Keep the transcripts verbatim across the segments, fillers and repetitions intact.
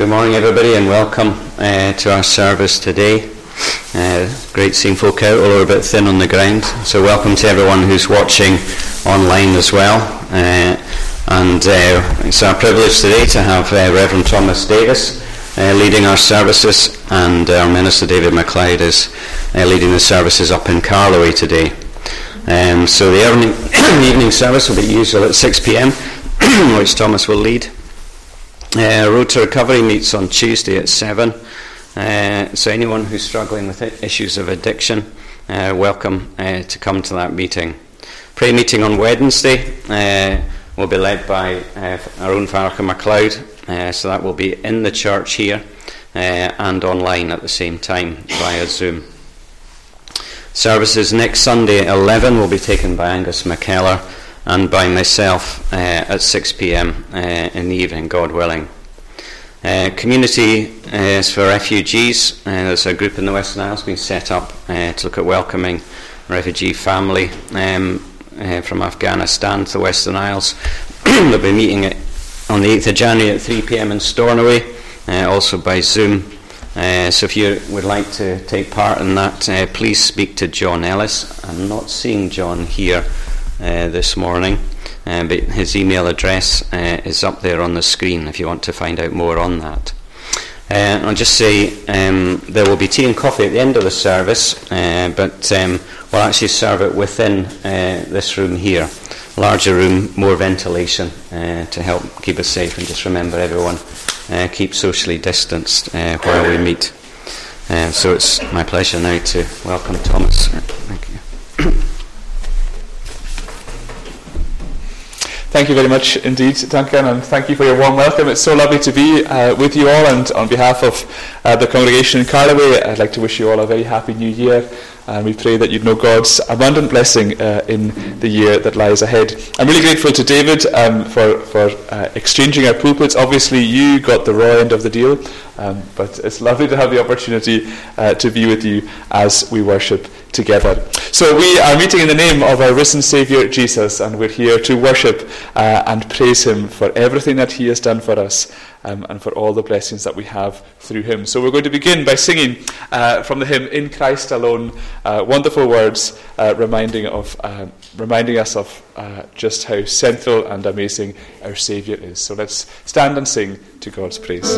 Good morning, everybody, and welcome uh, to our service today. Uh, great seeing folk out, although we're a bit thin on the ground. So welcome to everyone who's watching online as well. Uh, and uh, it's our privilege today to have uh, Reverend Thomas Davis uh, leading our services, and our Minister David MacLeod is uh, leading the services up in Carloway today. Um, so the evening, evening service will be usual at six p.m, which Thomas will lead. Uh, Road to Recovery meets on Tuesday at seven. Uh, so anyone who's struggling with issues of addiction, uh, welcome uh, to come to that meeting. Prayer meeting on Wednesday uh, will be led by uh, our own Farrach MacLeod, uh, so that will be in the church here uh, and online at the same time via Zoom. Services next Sunday at eleven will be taken by Angus McKellar and by myself uh, at six p.m. uh, in the evening, God willing. Uh, community uh, is for refugees. Uh, there's a group in the Western Isles being set up uh, to look at welcoming refugee family um, uh, from Afghanistan to the Western Isles. They'll be meeting at, on the eighth of January at three p.m. in Stornoway, uh, also by Zoom. Uh, so if you would like to take part in that, uh, please speak to John Ellis. I'm not seeing John here Uh, this morning, uh, but his email address uh, is up there on the screen if you want to find out more on that. Uh, I'll just say um, there will be tea and coffee at the end of the service, uh, but um, we'll actually serve it within uh, this room here. Larger room, more ventilation uh, to help keep us safe, and just remember everyone uh, keep socially distanced uh, while we meet. Uh, so it's my pleasure now to welcome Thomas. Thank you. Thank you very much indeed, Duncan, and thank you for your warm welcome. It's so lovely to be uh, with you all, and on behalf of uh, the congregation in Carloway, I'd like to wish you all a very happy new year, and we pray that you'd know God's abundant blessing uh, in the year that lies ahead. I'm really grateful to David um, for, for uh, exchanging our pulpits. Obviously, you got the raw end of the deal, um, but it's lovely to have the opportunity uh, to be with you as we worship together. So we are meeting in the name of our risen Saviour Jesus, and we're here to worship uh, and praise him for everything that he has done for us, um, and for all the blessings that we have through him. So we're going to begin by singing uh, from the hymn In Christ Alone, uh, wonderful words uh, reminding of uh, reminding us of uh, just how central and amazing our Saviour is. So let's stand and sing to God's praise.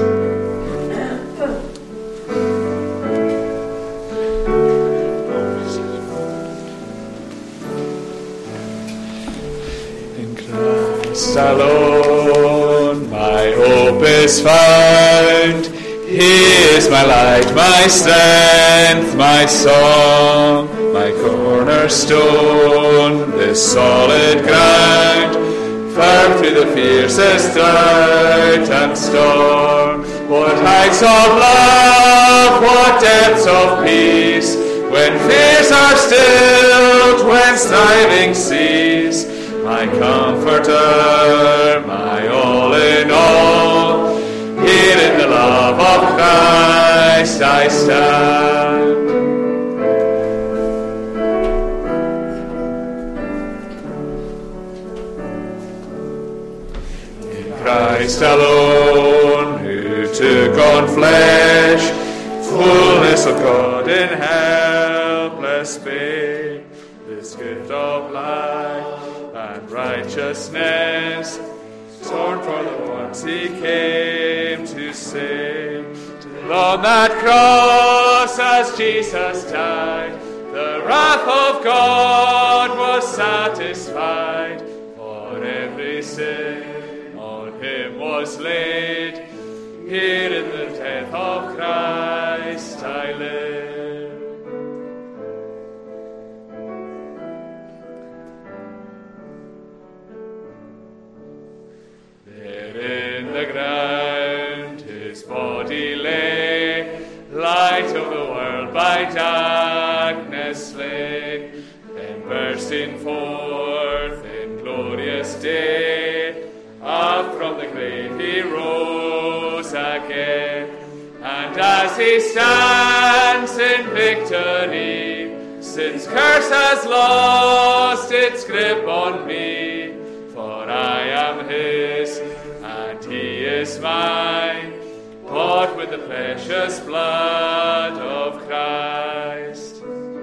Alone, my hope is found. He is my light, my strength, my song, my cornerstone, this solid ground, firm through the fiercest drought and storm. What heights of love, what depths of peace, when fears are stilled, when striving cease. My comforter, my all in all, here in the love of Christ I stand. In Christ alone, who took on flesh, fullness of God in helpless babe, this gift of life and righteousness, torn for the ones he came to save. Till on that cross as Jesus died, the wrath of God was satisfied. For every sin on him was laid, here in the death of Christ I live. In the ground his body lay, light of the world by darkness slain, then bursting forth in glorious day, up from the grave he rose again. And as he stands in victory, sin's curse has lost its grip on me, for I am his, and he is mine. with the precious blood of Christ.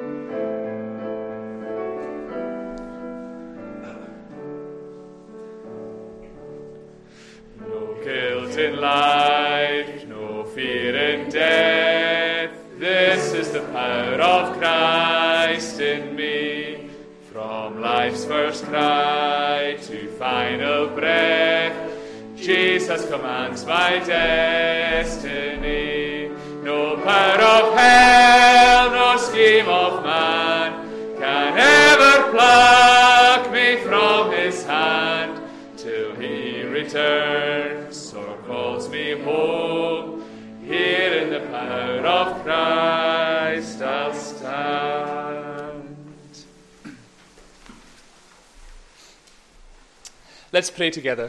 No guilt in life, no fear in death. This is the power of Christ in me. From life's first cry to final breath, Jesus commands my destiny. No power of hell, no scheme of man can ever pluck me from his hand till he returns or calls me home. Here in the power of Christ I'll stand. Let's pray together.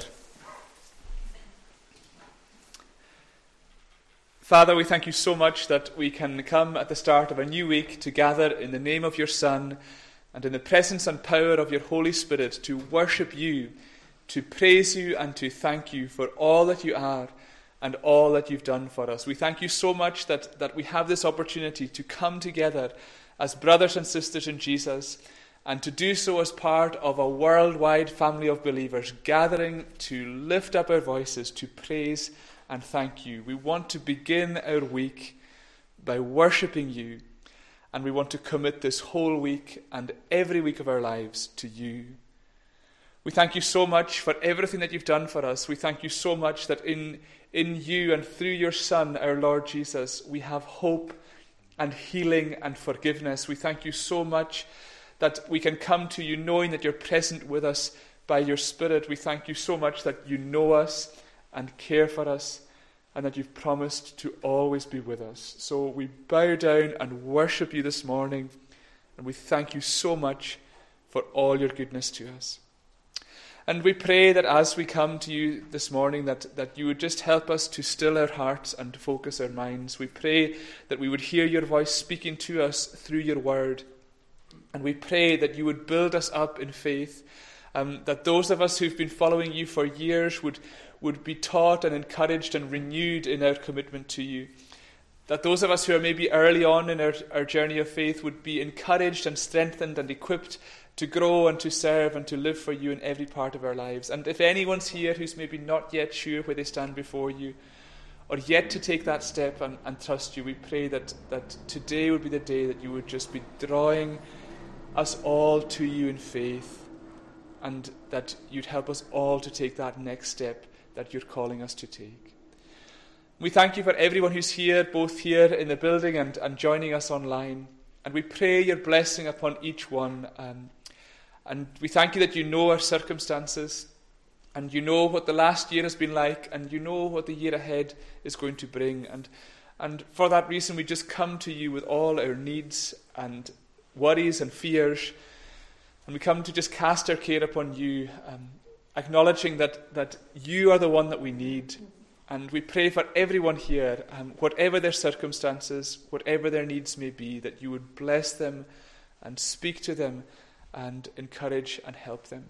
Father, we thank you so much that we can come at the start of a new week to gather in the name of your Son and in the presence and power of your Holy Spirit to worship you, to praise you and to thank you for all that you are and all that you've done for us. We thank you so much that, that we have this opportunity to come together as brothers and sisters in Jesus and to do so as part of a worldwide family of believers gathering to lift up our voices to praise and thank you. We want to begin our week by worshipping you, and we want to commit this whole week and every week of our lives to you. We thank you so much for everything that you've done for us. We thank you so much that in, in you and through your Son, our Lord Jesus, we have hope and healing and forgiveness. We thank you so much that we can come to you knowing that you're present with us by your Spirit. We thank you so much that you know us and care for us, and that you've promised to always be with us. So we bow down and worship you this morning, and we thank you so much for all your goodness to us. And we pray that as we come to you this morning, that, that you would just help us to still our hearts and to focus our minds. We pray that we would hear your voice speaking to us through your word, and we pray that you would build us up in faith, um, that those of us who've been following you for years would would be taught and encouraged and renewed in our commitment to you. That those of us who are maybe early on in our, our journey of faith would be encouraged and strengthened and equipped to grow and to serve and to live for you in every part of our lives. And if anyone's here who's maybe not yet sure where they stand before you, or yet to take that step and, and trust you, we pray that, that today would be the day that you would just be drawing us all to you in faith, and that you'd help us all to take that next step that you're calling us to take. We thank you for everyone who's here, both here in the building and, and joining us online. And we pray your blessing upon each one. Um, and we thank you that you know our circumstances, and you know what the last year has been like, and you know what the year ahead is going to bring. And, and for that reason, we just come to you with all our needs and worries and fears. And we come to just cast our care upon you, um, acknowledging that, that you are the one that we need. And we pray for everyone here, um, whatever their circumstances, whatever their needs may be, that you would bless them and speak to them and encourage and help them.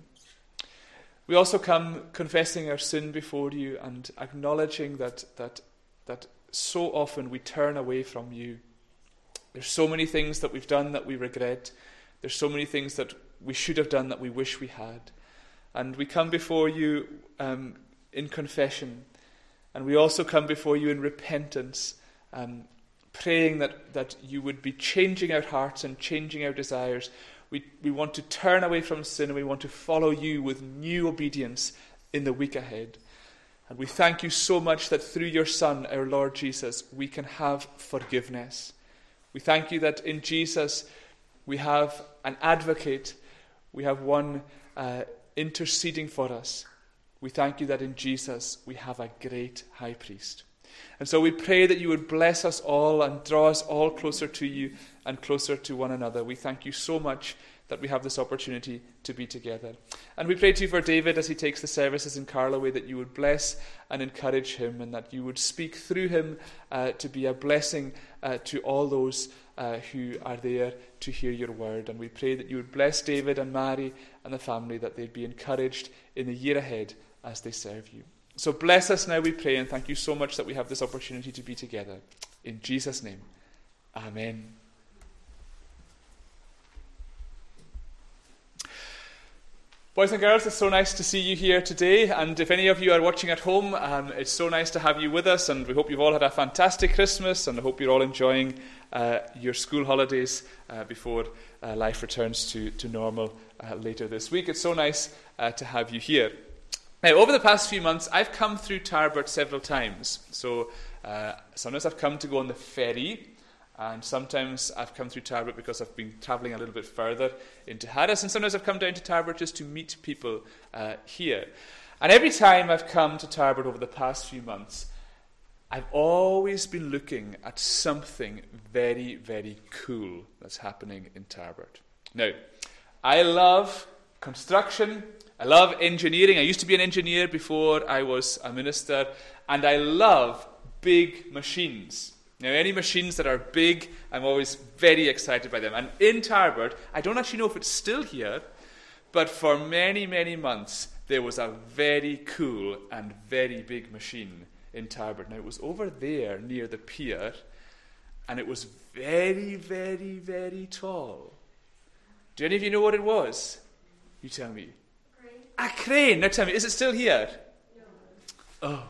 We also come confessing our sin before you and acknowledging that, that, that so often we turn away from you. There's so many things that we've done that we regret. There's so many things that we should have done that we wish we had. And we come before you um, in confession, and we also come before you in repentance, um, praying that, that you would be changing our hearts and changing our desires. We, we want to turn away from sin, and we want to follow you with new obedience in the week ahead. And we thank you so much that through your Son, our Lord Jesus, we can have forgiveness. We thank you that in Jesus we have an advocate, we have one uh, interceding for us. We thank you that in Jesus we have a great high priest. And so we pray that you would bless us all and draw us all closer to you and closer to one another. We thank you so much that we have this opportunity to be together. And we pray to you for David as he takes the services in Carloway, that you would bless and encourage him, and that you would speak through him uh, to be a blessing uh, to all those uh, who are there to hear your word. And we pray that you would bless David and Mary and the family, that they'd be encouraged in the year ahead as they serve you. So bless us now, we pray, and thank you so much that we have this opportunity to be together. In Jesus' name, amen. Boys and girls, it's so nice to see you here today, and if any of you are watching at home, um, it's so nice to have you with us, and we hope you've all had a fantastic Christmas, and I hope you're all enjoying uh, your school holidays uh, before uh, life returns to, to normal uh, later this week. It's so nice uh, to have you here. Now, over the past few months, I've come through Tarbert several times. So uh, sometimes I've come to go on the ferry, and sometimes I've come through Tarbert because I've been travelling a little bit further into Harris, and sometimes I've come down to Tarbert just to meet people uh, here. And every time I've come to Tarbert over the past few months, I've always been looking at something very, very cool that's happening in Tarbert. Now, I love construction. I love engineering. I used to be an engineer before I was a minister, and I love big machines. Now, any machines that are big, I'm always very excited by them. And in Tarbert, I don't actually know if it's still here, but for many, many months, there was a very cool and very big machine in Tarbert. Now, it was over there near the pier, and it was very, very, very tall. Do any of you know what it was? You tell me. A crane. Now tell me, is it still here? No. Oh.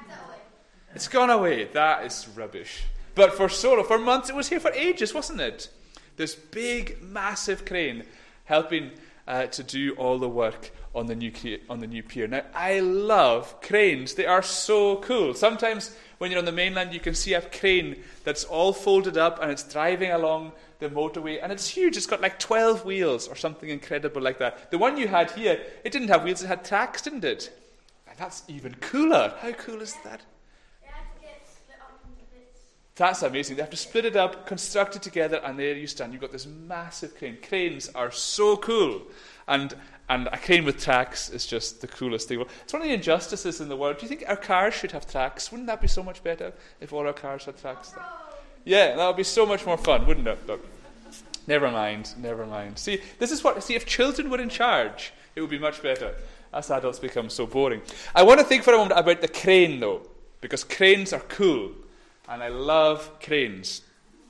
It's gone away. That is rubbish. But for so for months, it was here for ages, wasn't it? This big, massive crane helping uh, to do all the work on the new on the new pier. Now, I love cranes. They are so cool. Sometimes when you're on the mainland, you can see a crane that's all folded up and it's driving along the motorway, and it's huge. It's got like twelve wheels or something incredible like that. The one you had here, it didn't have wheels, it had tracks, didn't it? And that's even cooler. How cool is that? They have to get split up into bits. That's amazing. They have to split it up, construct it together, and there you stand. You've got this massive crane. Cranes are so cool. And and a crane with tracks is just the coolest thing. It's one of the injustices in the world. Do you think our cars should have tracks? Wouldn't that be so much better if all our cars had tracks? Yeah, that would be so much more fun, wouldn't it? But never mind, never mind. See, this is what, see, if children were in charge, it would be much better. Us adults become so boring. I want to think for a moment about the crane, though, because cranes are cool, and I love cranes.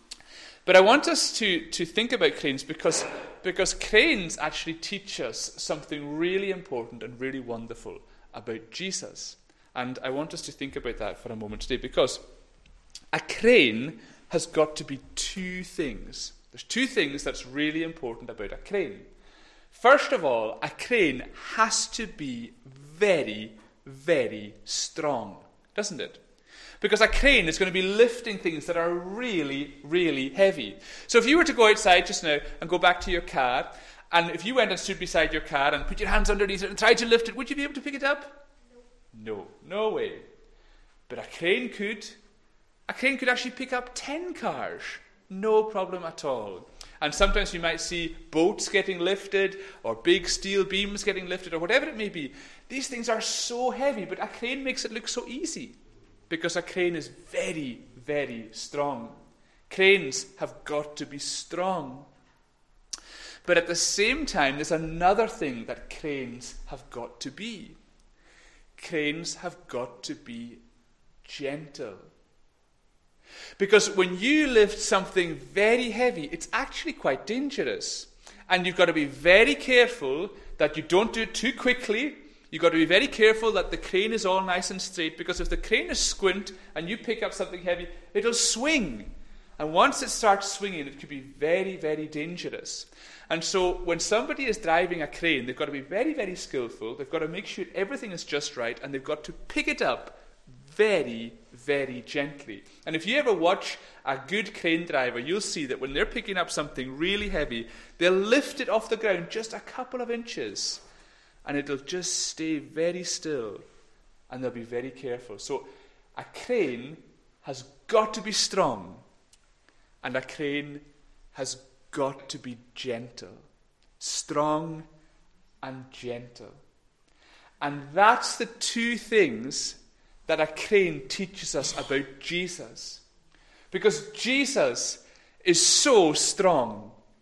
But I want us to, to think about cranes because, because cranes actually teach us something really important and really wonderful about Jesus. And I want us to think about that for a moment today, because a crane has got to be two things. There's two things that's really important about a crane. First of all, a crane has to be very, very strong, doesn't it? Because a crane is going to be lifting things that are really, really heavy. So if you were to go outside just now and go back to your car, and if you went and stood beside your car and put your hands underneath it and tried to lift it, would you be able to pick it up? No, no way. But a crane could. A crane could actually pick up ten cars. No problem at all. And sometimes you might see boats getting lifted or big steel beams getting lifted or whatever it may be. These things are so heavy, but a crane makes it look so easy because a crane is very, very strong. Cranes have got to be strong. But at the same time, there's another thing that cranes have got to be. Cranes have got to be gentle. Because when you lift something very heavy, it's actually quite dangerous. And you've got to be very careful that you don't do it too quickly. You've got to be very careful that the crane is all nice and straight, because if the crane is squint and you pick up something heavy, it'll swing. And once it starts swinging, it could be very, very dangerous. And so when somebody is driving a crane, they've got to be very, very skillful. They've got to make sure everything is just right, and they've got to pick it up very, very gently. And if you ever watch a good crane driver, you'll see that when they're picking up something really heavy, they'll lift it off the ground just a couple of inches, and it'll just stay very still, and they'll be very careful. So a crane has got to be strong, and a crane has got to be gentle. Strong and gentle. And that's the two things that a crane teaches us about Jesus. Because Jesus is so strong.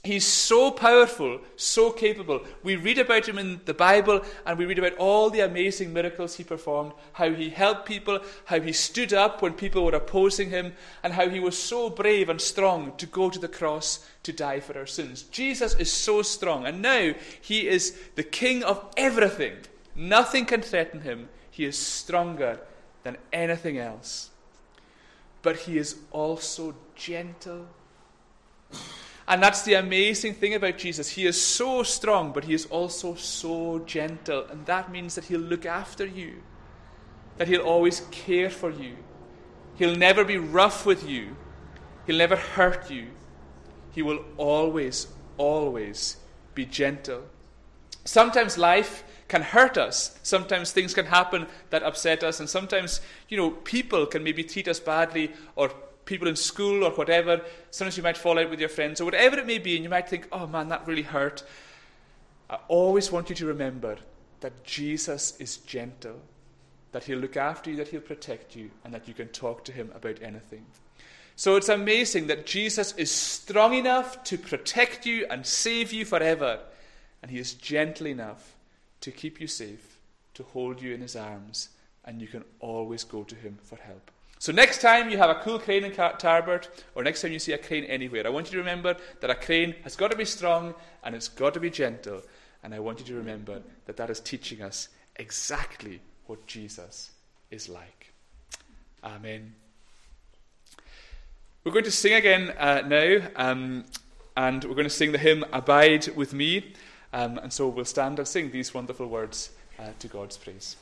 He's so powerful, so capable. We read about him in the Bible, and we read about all the amazing miracles he performed, how he helped people, how he stood up when people were opposing him, and how he was so brave and strong to go to the cross to die for our sins. Jesus is so strong, and now he is the king of everything. Nothing can threaten him. He is stronger than anything else. But he is also gentle. And that's the amazing thing about Jesus. He is so strong, but he is also so gentle. And that means that he'll look after you, that he'll always care for you. He'll never be rough with you. He'll never hurt you. He will always, always be gentle. Sometimes life can hurt us. Sometimes things can happen that upset us. And sometimes, you know, people can maybe treat us badly, or people in school or whatever. Sometimes you might fall out with your friends or whatever it may be, and you might think, oh man, that really hurt. I always want you to remember that Jesus is gentle, that he'll look after you, that he'll protect you, and that you can talk to him about anything. So it's amazing that Jesus is strong enough to protect you and save you forever, and he is gentle enough to keep you safe, to hold you in his arms, and you can always go to him for help. So next time you have a cool crane in Tarbert, or next time you see a crane anywhere, I want you to remember that a crane has got to be strong and it's got to be gentle. And I want you to remember that that is teaching us exactly what Jesus is like. Amen. We're going to sing again uh, now, um, and we're going to sing the hymn, Abide With Me. Um, and so we'll stand and sing these wonderful words uh, to God's praise.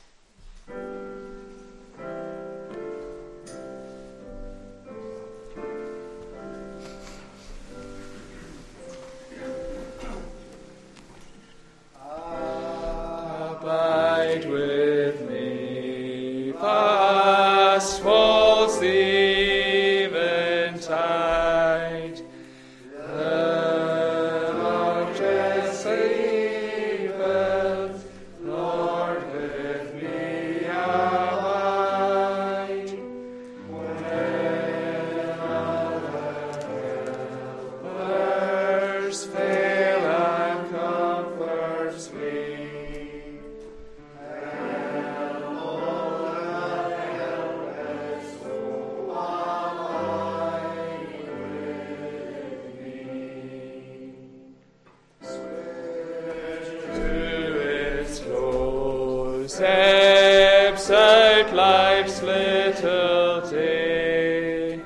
Abide with me, fast falls the eventide. The largest sleepeth, Lord, with me abide. When others fail and comforts me, steps out life's little day,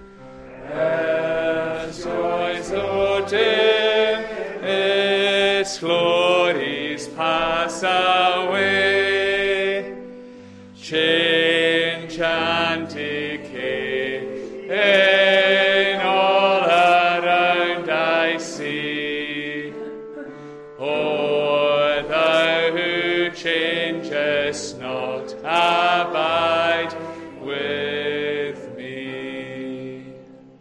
as joys so dim, its glories pass away, change and decay, in all around I see. O thou who changest not, abide with me.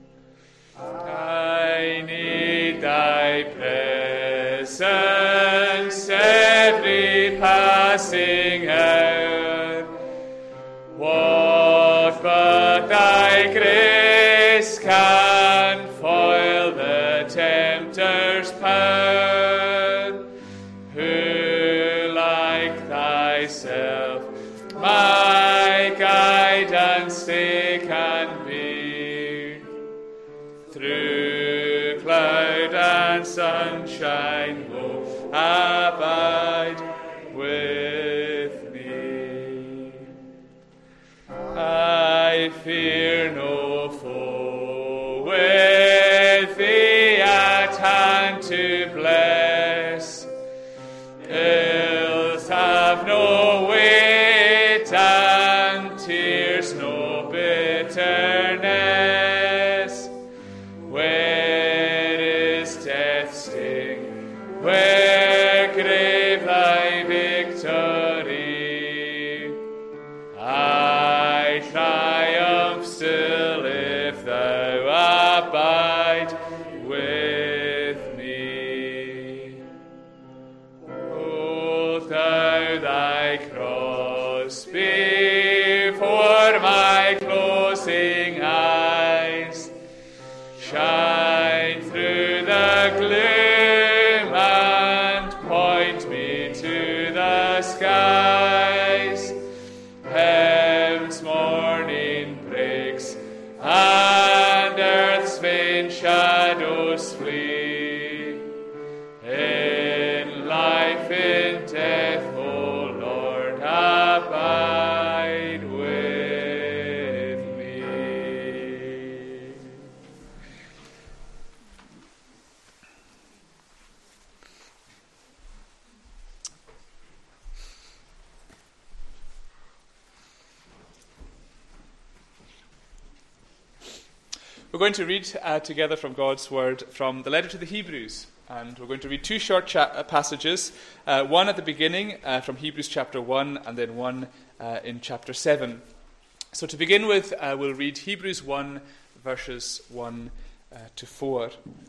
I need thy presence every passing hour. What but thy grace can foil the tempter's power? Who like thyself my guide and stay can be? Through cloud and sunshine go, abide with me. I fear no foe, with thee at hand to bless. Ills have no weight and tears no bitterness. Where is death's sting? Where grave thy victory? I triumph still if thou abide with me. Hold thou thy cross before my closing eyes, shine through the gloom and earth's vain shadows flee. In life, in death, O Lord, abide with me. We're going to read uh, together from God's Word from the letter to the Hebrews. And we're going to read two short cha- uh, passages, uh, one at the beginning uh, from Hebrews chapter one, and then one uh, in chapter seven. So to begin with, uh, we'll read Hebrews one, verses one uh, to four.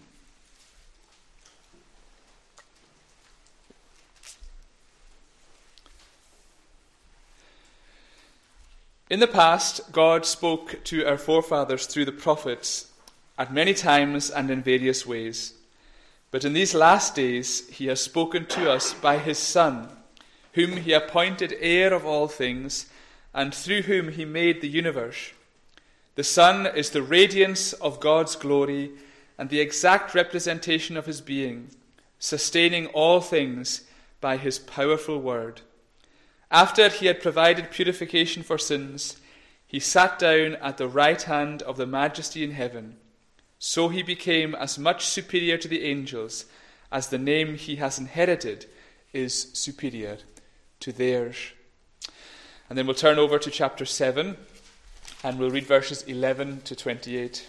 In the past, God spoke to our forefathers through the prophets at many times and in various ways. But in these last days, he has spoken to us by his Son, whom he appointed heir of all things, and through whom he made the universe. The Son is the radiance of God's glory and the exact representation of his being, sustaining all things by his powerful word. After he had provided purification for sins, he sat down at the right hand of the Majesty in heaven. So he became as much superior to the angels as the name he has inherited is superior to theirs. And then we'll turn over to chapter seven, and we'll read verses eleven to twenty-eight.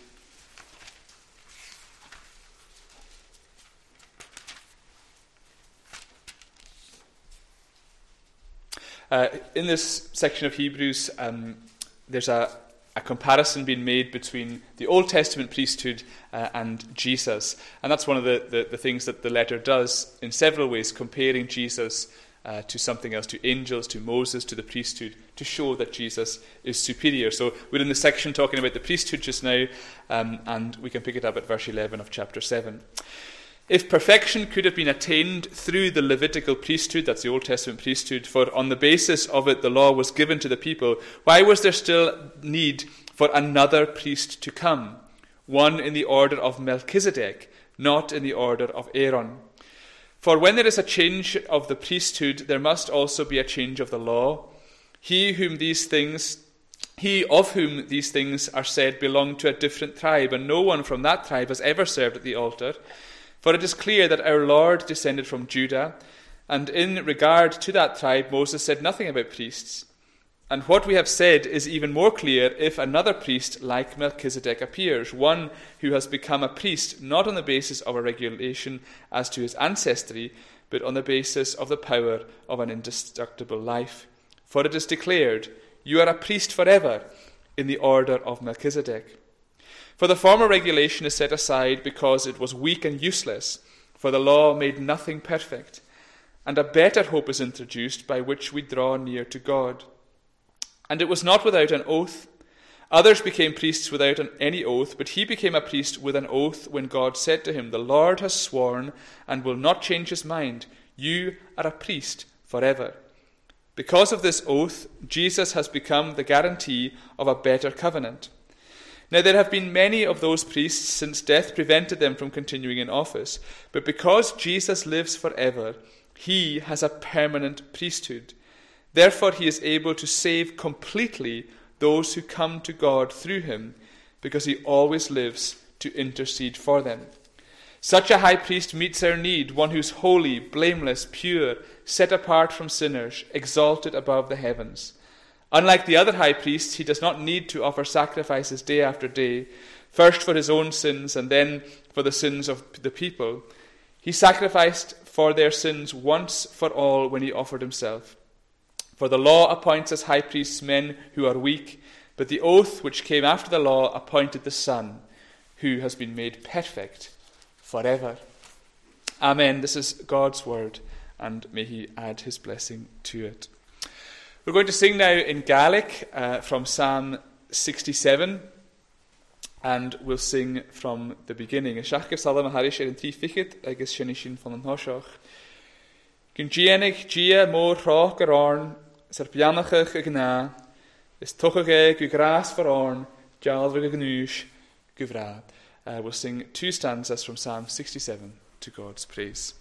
Uh, in this section of Hebrews, um, there's a, a comparison being made between the Old Testament priesthood uh, and Jesus. And that's one of the, the, the things that the letter does in several ways, comparing Jesus uh, to something else, to angels, to Moses, to the priesthood, to show that Jesus is superior. So we're in the section talking about the priesthood just now, um, and we can pick it up at verse eleven of chapter seven. If perfection could have been attained through the Levitical priesthood, that's the Old Testament priesthood, for on the basis of it the law was given to the people, why was there still need for another priest to come, one in the order of Melchizedek, not in the order of Aaron? For when there is a change of the priesthood, there must also be a change of the law. He whom these things, he of whom these things are said belonged to a different tribe, and no one from that tribe has ever served at the altar. For it is clear that our Lord descended from Judah, and in regard to that tribe Moses said nothing about priests. And what we have said is even more clear if another priest like Melchizedek appears, one who has become a priest not on the basis of a regulation as to his ancestry, but on the basis of the power of an indestructible life. For it is declared, "You are a priest forever in the order of Melchizedek." For the former regulation is set aside because it was weak and useless, for the law made nothing perfect, and a better hope is introduced by which we draw near to God. And it was not without an oath. Others became priests without an, any oath, but he became a priest with an oath when God said to him, "The Lord has sworn and will not change his mind. You are a priest forever." Because of this oath, Jesus has become the guarantee of a better covenant. Now there have been many of those priests since death prevented them from continuing in office, but because Jesus lives forever, he has a permanent priesthood. Therefore he is able to save completely those who come to God through him, because he always lives to intercede for them. Such a high priest meets our need, one who is holy, blameless, pure, set apart from sinners, exalted above the heavens. Unlike the other high priests, he does not need to offer sacrifices day after day, first for his own sins and then for the sins of the people. He sacrificed for their sins once for all when he offered himself. For the law appoints as high priests men who are weak, but the oath which came after the law appointed the Son, who has been made perfect forever. Amen. This is God's word, and may he add his blessing to it. We're going to sing now in Gaelic uh, from Psalm sixty-seven, and we'll sing from the beginning. Shachar Salam Harish er in tri fichit agus shenishin von an hoshach. Gunjianig gia mor roch gararn, ser pianachach agna, is tochage gu gras verarn, Jaldraga Gnush Guvra. We'll sing two stanzas from Psalm sixty-seven to God's praise.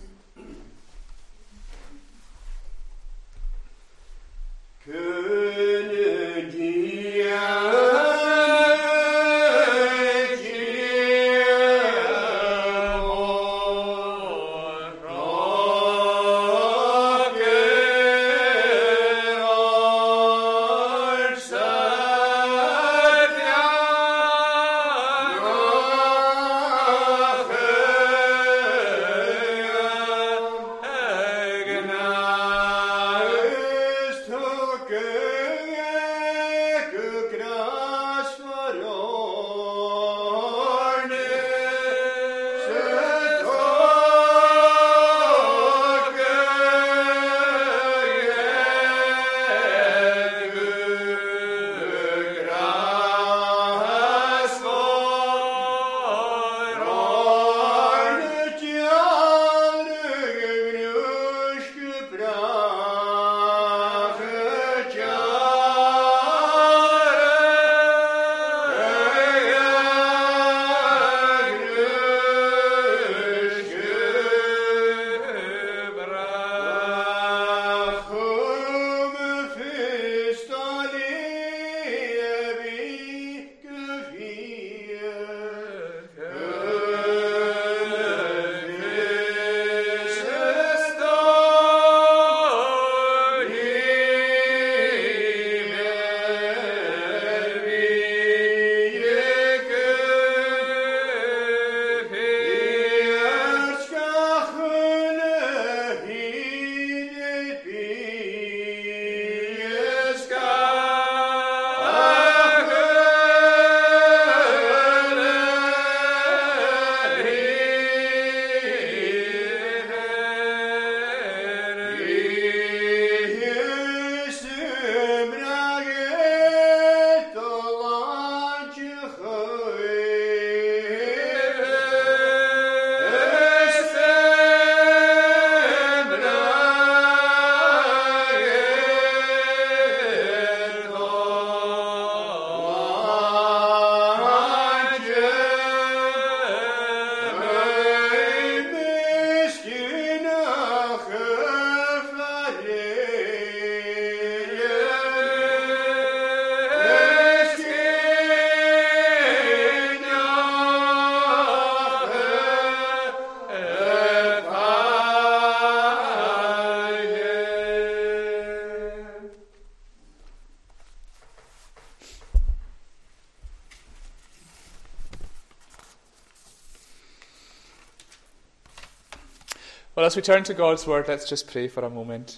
Well, as we turn to God's word, let's just pray for a moment.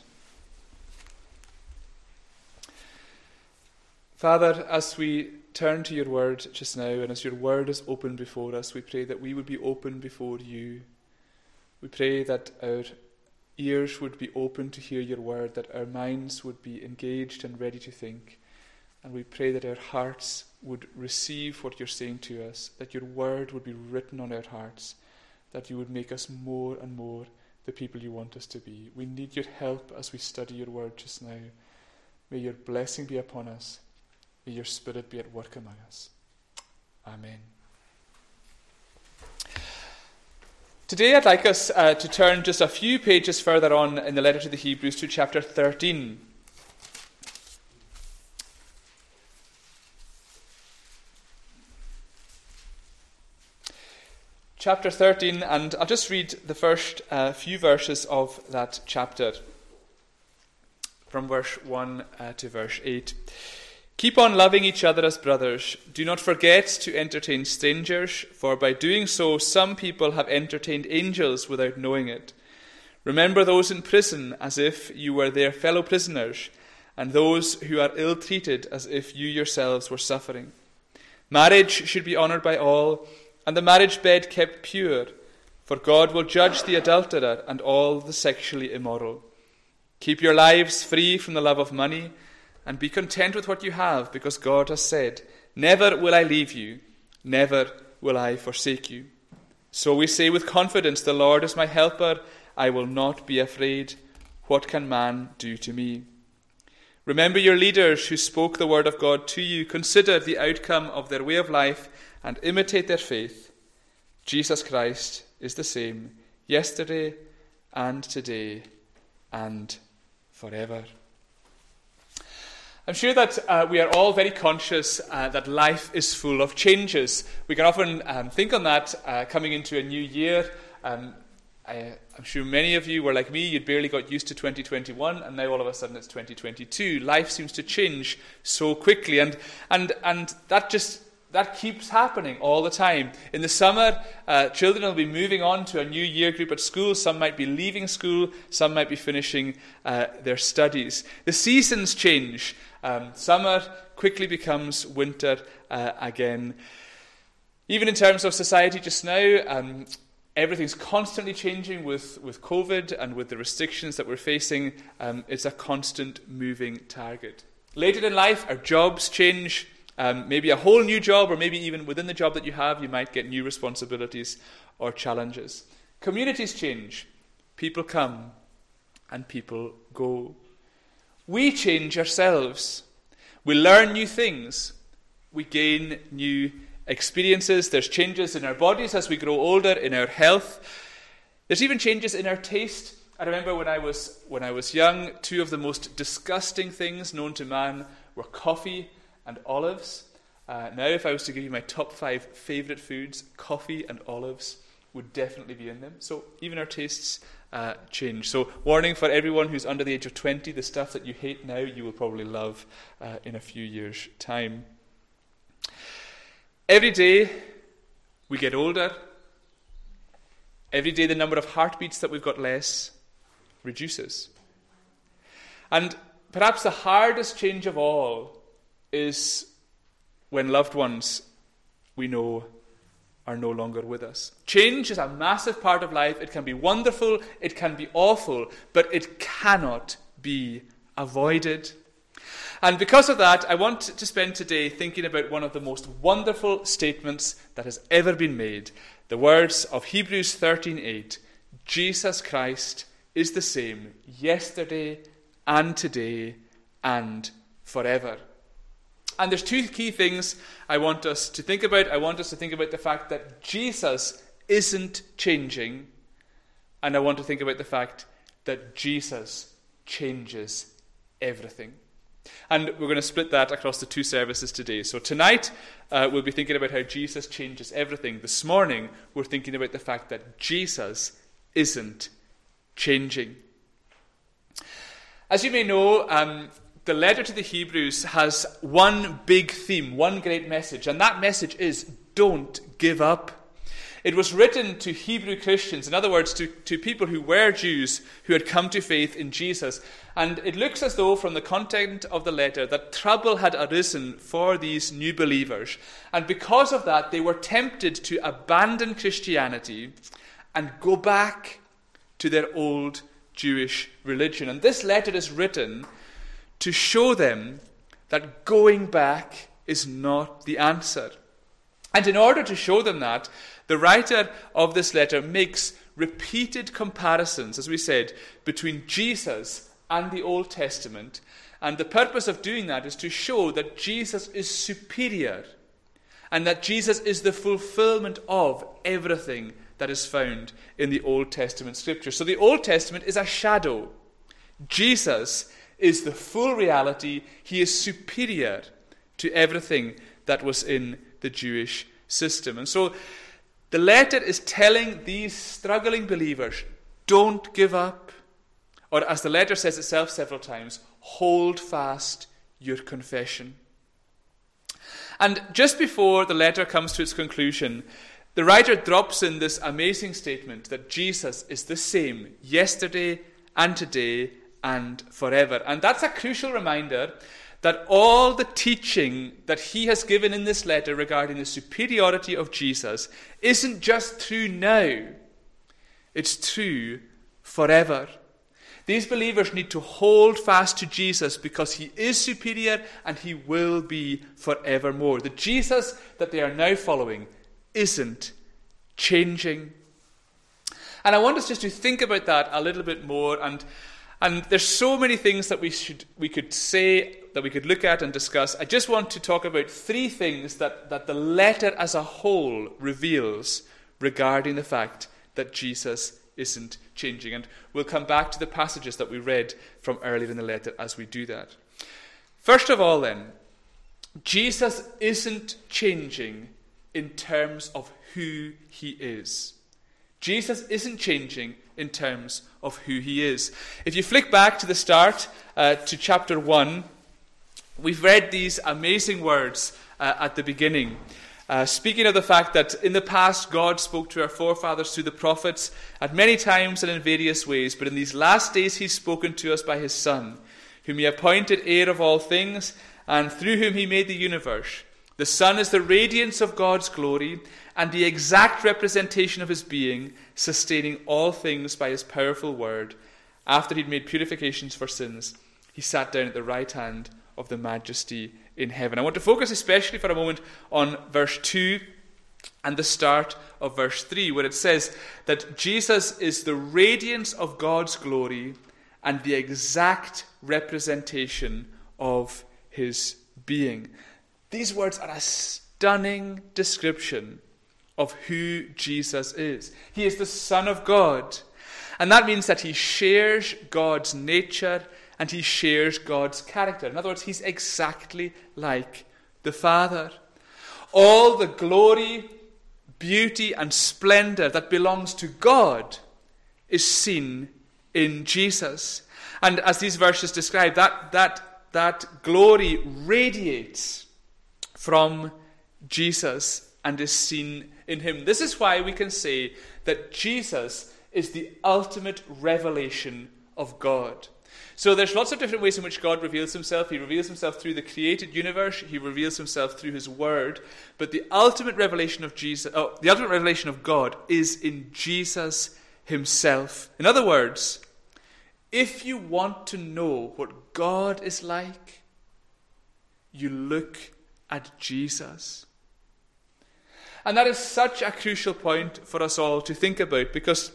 Father, as we turn to your word just now, and as your word is open before us, we pray that we would be open before you. We pray that our ears would be open to hear your word, that our minds would be engaged and ready to think. And we pray that our hearts would receive what you're saying to us, that your word would be written on our hearts, that you would make us more and more the people you want us to be. We need your help as we study your word just now. May your blessing be upon us. May your spirit be at work among us. Amen. Today I'd like us uh, to turn just a few pages further on in the letter to the Hebrews to chapter thirteen. Chapter thirteen, and I'll just read the first uh, few verses of that chapter, from verse one uh, to verse eight. Keep on loving each other as brothers. Do not forget to entertain strangers, for by doing so some people have entertained angels without knowing it. Remember those in prison as if you were their fellow prisoners, and those who are ill-treated as if you yourselves were suffering. Marriage should be honored by all, and the marriage bed kept pure, for God will judge the adulterer and all the sexually immoral. Keep your lives free from the love of money, and be content with what you have, because God has said, "Never will I leave you, never will I forsake you." So we say with confidence, "The Lord is my helper, I will not be afraid. What can man do to me?" Remember your leaders who spoke the word of God to you. Consider the outcome of their way of life and imitate their faith. Jesus Christ is the same yesterday and today and forever. I'm sure that uh, we are all very conscious uh, that life is full of changes. We can often um, think on that uh, coming into a new year. Um, I, I'm sure many of you were like me, you'd barely got used to twenty twenty-one, and now all of a sudden it's twenty twenty-two. Life seems to change so quickly, and and and that just that keeps happening all the time. In the summer, uh, children will be moving on to a new year group at school. Some might be leaving school, some might be finishing uh, their studies. The seasons change. Um, summer quickly becomes winter uh, again. Even in terms of society just now, um, everything's constantly changing with, with COVID and with the restrictions that we're facing. Um, it's a constant moving target. Later in life, our jobs change. Um, maybe a whole new job, or maybe even within the job that you have, you might get new responsibilities or challenges. Communities change. People come and people go. We change ourselves. We learn new things. We gain new experiences. There's changes in our bodies as we grow older, in our health. There's even changes in our taste. I remember when I was when I was young, two of the most disgusting things known to man were coffee and olives. Uh, now, if I was to give you my top five favourite foods, coffee and olives would definitely be in them. So even our tastes uh, change. So warning for everyone who's under the age of twenty, the stuff that you hate now, you will probably love uh, in a few years' time. Every day we get older. Every day the number of heartbeats that we've got less reduces. And perhaps the hardest change of all is when loved ones we know are no longer with us. Change is a massive part of life. It can be wonderful, it can be awful, but it cannot be avoided. And because of that, I want to spend today thinking about one of the most wonderful statements that has ever been made. The words of Hebrews thirteen eight. Jesus Christ is the same yesterday and today and forever. And there's two key things I want us to think about. I want us to think about the fact that Jesus isn't changing. And I want to think about the fact that Jesus changes everything. And we're going to split that across the two services today. So tonight, uh, we'll be thinking about how Jesus changes everything. This morning, we're thinking about the fact that Jesus isn't changing. As you may know, um, the letter to the Hebrews has one big theme, one great message, and that message is, don't give up. It was written to Hebrew Christians, in other words, to, to people who were Jews who had come to faith in Jesus. And it looks as though, from the content of the letter, that trouble had arisen for these new believers. And because of that, they were tempted to abandon Christianity and go back to their old Jewish religion. And this letter is written to show them that going back is not the answer. And in order to show them that, the writer of this letter makes repeated comparisons, as we said, between Jesus and the Old Testament. And the purpose of doing that is to show that Jesus is superior and that Jesus is the fulfillment of everything that is found in the Old Testament scripture. So the Old Testament is a shadow. Jesus is the full reality. He is superior to everything that was in the Jewish system. And so the letter is telling these struggling believers, don't give up. Or as the letter says itself several times, hold fast your confession. And just before the letter comes to its conclusion, the writer drops in this amazing statement that Jesus is the same yesterday and today and forever. And that's a crucial reminder that all the teaching that he has given in this letter regarding the superiority of Jesus isn't just true now, it's true forever. These believers need to hold fast to Jesus because he is superior and he will be forevermore. The Jesus that they are now following isn't changing. And I want us just to think about that a little bit more, and And there's so many things that we should we could say, that we could look at and discuss. I just want to talk about three things that, that the letter as a whole reveals regarding the fact that Jesus isn't changing. And we'll come back to the passages that we read from earlier in the letter as we do that. First of all then, Jesus isn't changing in terms of who he is. Jesus isn't changing in terms of who he is. If you flick back to the start, uh, to chapter one, we've read these amazing words uh, at the beginning. Uh, speaking of the fact that in the past God spoke to our forefathers through the prophets at many times and in various ways, but in these last days he's spoken to us by his Son, whom he appointed heir of all things, and through whom he made the universe. The Son is the radiance of God's glory and the exact representation of his being, sustaining all things by his powerful word. After he'd made purifications for sins, he sat down at the right hand of the majesty in heaven. I want to focus especially for a moment on verse two and the start of verse three, where it says that Jesus is the radiance of God's glory and the exact representation of his being. These words are a stunning description of who Jesus is. He is the Son of God, and that means that he shares God's nature and he shares God's character. In other words, he's exactly like the Father. All the glory, beauty, and splendor that belongs to God is seen in Jesus. And as these verses describe, that, that, that glory radiates from Jesus and is seen in him. This is why we can say that Jesus is the ultimate revelation of God. So there's lots of different ways in which God reveals himself. He reveals himself through the created universe. He reveals himself through his word. But the ultimate revelation of Jesus, oh, the ultimate revelation of God is in Jesus himself. In other words, if you want to know what God is like, you look at Jesus. And that is such a crucial point for us all to think about, because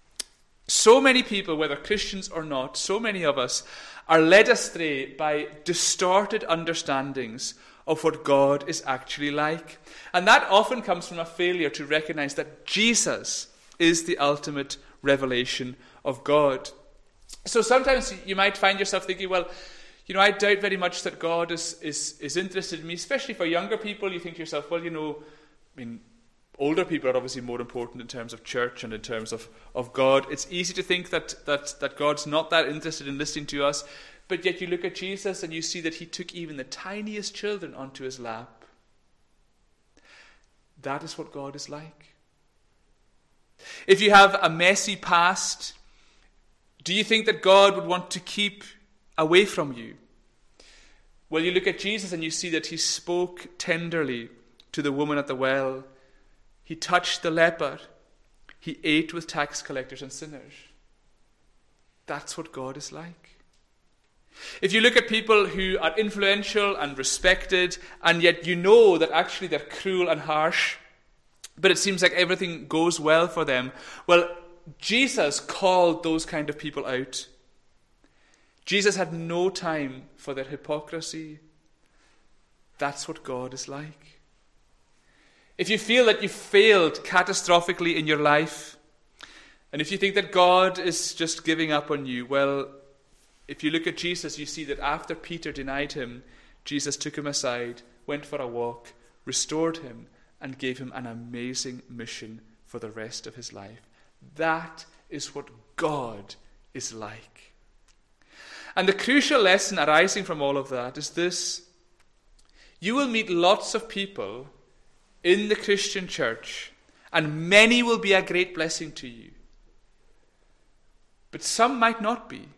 so many people, whether Christians or not, so many of us are led astray by distorted understandings of what God is actually like. And that often comes from a failure to recognize that Jesus is the ultimate revelation of God. So sometimes you might find yourself thinking, well, you know, I doubt very much that God is, is, is interested in me, especially for younger people. You think to yourself, well, you know, I mean, older people are obviously more important in terms of church and in terms of, of God. It's easy to think that, that, that God's not that interested in listening to us, but yet you look at Jesus and you see that he took even the tiniest children onto his lap. That is what God is like. If you have a messy past, do you think that God would want to keep away from you? Well, you look at Jesus and you see that he spoke tenderly to the woman at the well. He touched the leper. He ate with tax collectors and sinners. That's what God is like. If you look at people who are influential and respected, and yet you know that actually they're cruel and harsh, but it seems like everything goes well for them, well, Jesus called those kind of people out. Jesus had no time for their hypocrisy. That's what God is like. If you feel that you've failed catastrophically in your life, and if you think that God is just giving up on you, well, if you look at Jesus, you see that after Peter denied him, Jesus took him aside, went for a walk, restored him, and gave him an amazing mission for the rest of his life. That is what God is like. And the crucial lesson arising from all of that is this: you will meet lots of people in the Christian church, and many will be a great blessing to you. But some might not be.